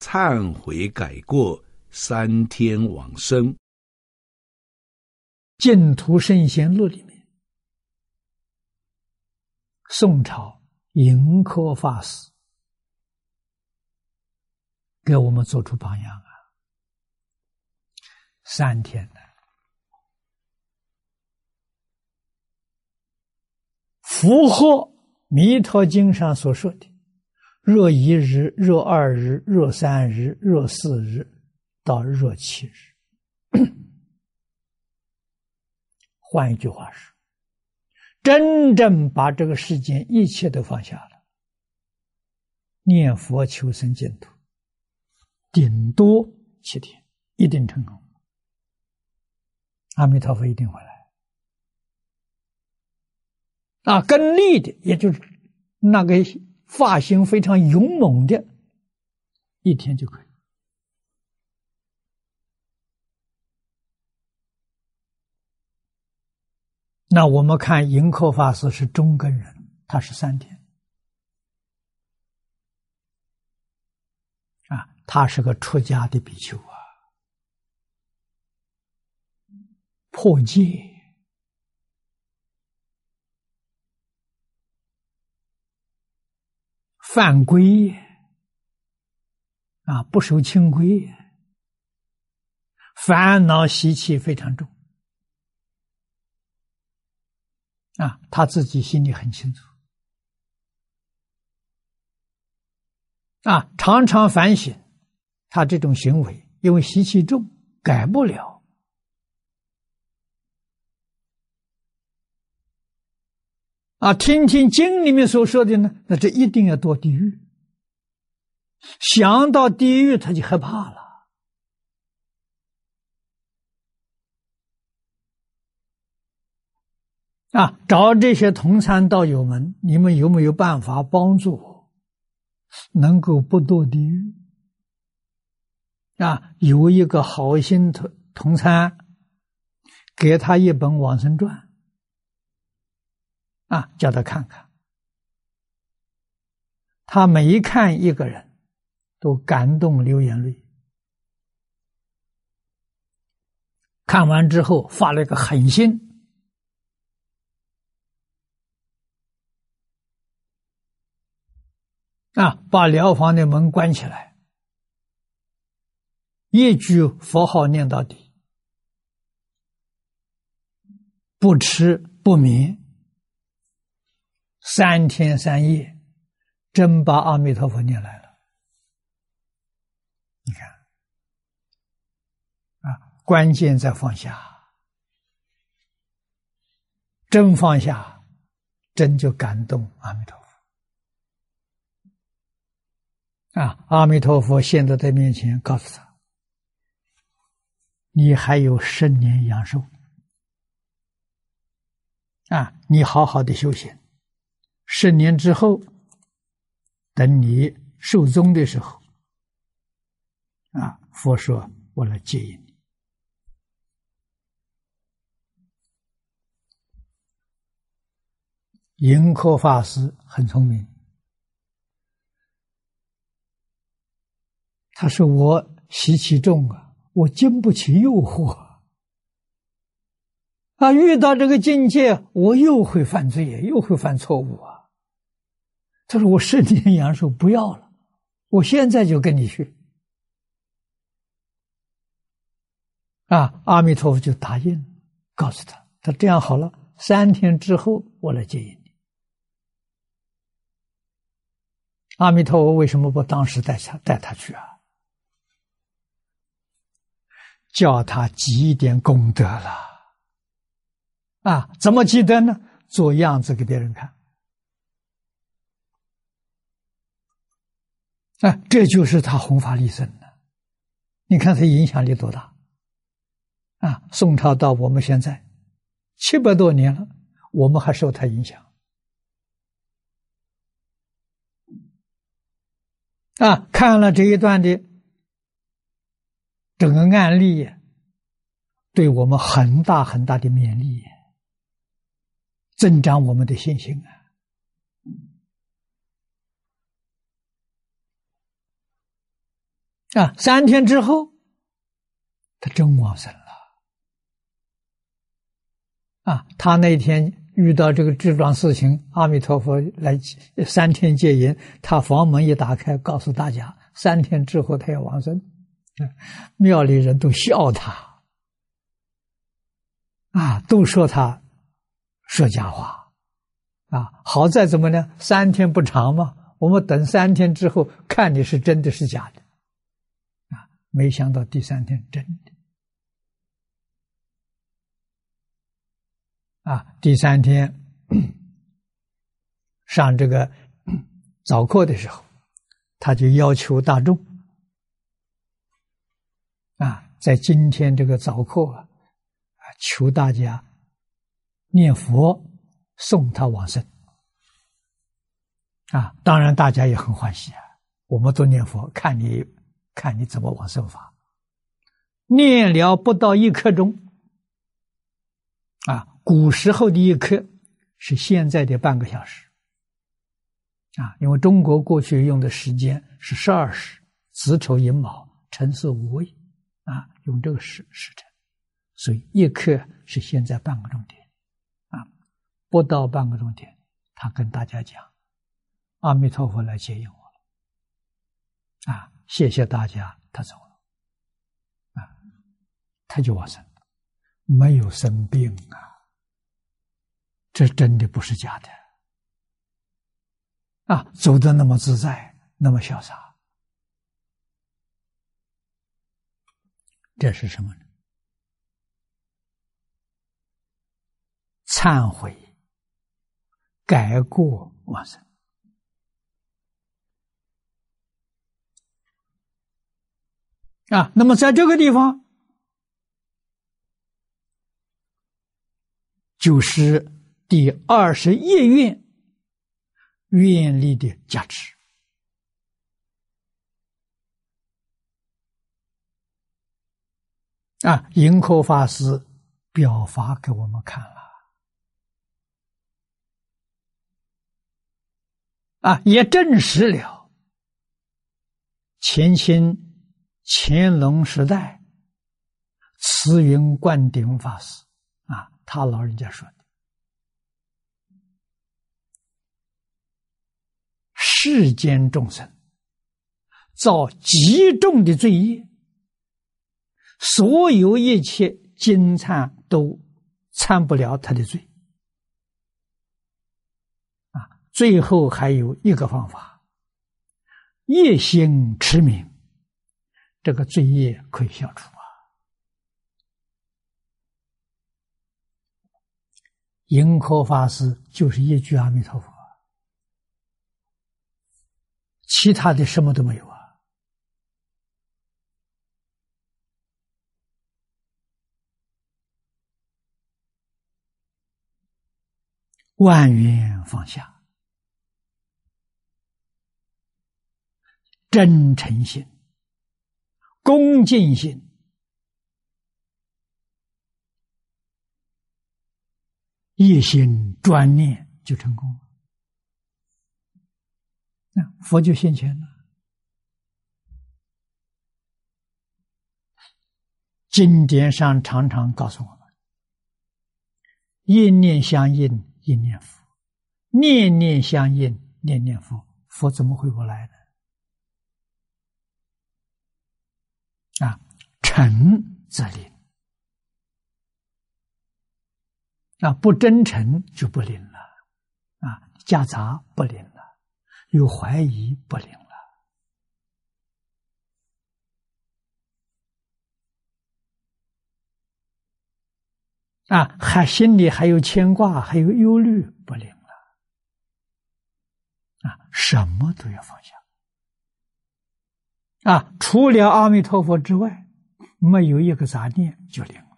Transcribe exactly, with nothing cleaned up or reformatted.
忏悔改过，三天往生。 净土圣贤录里面，宋朝盈科法师给我们做出榜样啊！三天的符合弥陀经上所说的，若一日、若二日、若三日、若四日到若七日。换一句话说，真正把这个世间一切都放下了，念佛求生净土，顶多七天，一定成功。阿弥陀佛一定会来。啊，更利的，也就是那个发心非常勇猛的，一天就可以。那我们看盈科法师是中根人，他是三天。啊，他是个出家的比丘啊，破戒。犯规啊，不守清规，烦恼习气非常重啊，他自己心里很清楚啊，常常反省他这种行为，因为习气重，改不了啊。听听经里面所说的呢，那这一定要堕地狱，想到地狱他就害怕了啊。找这些同参道友们，你们有没有办法帮助我能够不堕地狱啊？有一个好心同同参给他一本往生传啊，叫他看看。他每一看一个人都感动流眼泪，看完之后发了一个狠心啊，把疗房的门关起来，一句佛号念到底，不吃不眠，三天三夜，真把阿弥陀佛念来了。你看啊，关键在放下，真放下，真就感动阿弥陀佛啊！阿弥陀佛现在在面前告诉他，你还有十年阳寿啊，你好好的修行，十年之后等你寿终的时候啊，佛说我来接引你。盈科法师很聪明，他说我习气重啊，我经不起诱惑啊，遇到这个境界我又会犯罪，又会犯错误啊。他说我十年阳寿不要了，我现在就跟你去啊。阿弥陀佛就答应，告诉他，他这样好了，三天之后我来接引你。阿弥陀佛为什么不当时带他带他去啊？叫他积一点功德了啊！怎么积德呢？做样子给别人看啊！这就是他弘法利生的。你看他影响力多大啊！宋朝到我们现在七百多年了，我们还受他影响啊！看了这一段的整个案例，对我们很大很大的勉励，增长我们的信心啊！ 啊，三天之后，他真往生了。啊，他那天遇到这个这桩事情，阿弥陀佛来三天戒严，他房门一打开，告诉大家，三天之后他要往生。庙里人都笑他，啊，都说他说假话，啊，好在怎么呢？三天不长嘛，我们等三天之后看你是真的是假的，啊，没想到第三天真的。啊，第三天上这个早课的时候，他就要求大众啊，在今天这个早课啊，求大家念佛送他往生啊。当然大家也很欢喜啊，我们都念佛，看你看你怎么往生法。念了不到一刻钟啊。古时候的一刻是现在的半个小时啊，因为中国过去用的时间是十二时，子丑寅卯辰巳午未啊，用这个时时辰，所以一刻是现在半个钟点啊，不到半个钟点，他跟大家讲，阿弥陀佛来接引我了啊，谢谢大家，他走了啊，他就往生，没有生病啊。这真的不是假的啊！走得那么自在，那么潇洒，这是什么呢？忏悔、改过往生啊！那么在这个地方，就是第二十一愿愿力的价值啊！盈科法师表法给我们看了啊，也证实了前清乾隆时代慈云灌顶法师啊，他老人家说的。世间众生造极重的罪业，所有一切经忏都忏不了他的罪啊！最后还有一个方法，业心持名，这个罪业可以消除啊！盈科法师就是一句阿弥陀佛。其他的什么都没有啊！万缘放下，真诚心、恭敬心，一心专念就成功了。那佛就现前了。经典上常常告诉我们，一念相应，一念佛；念念相应，念念佛。佛怎么会不来呢？啊，诚则灵啊，不真诚就不灵了啊，夹杂不灵了。有怀疑不灵了啊，还心里还有牵挂，还有忧虑，不灵了啊，什么都要放下啊，除了阿弥陀佛之外，没有一个杂念就灵了。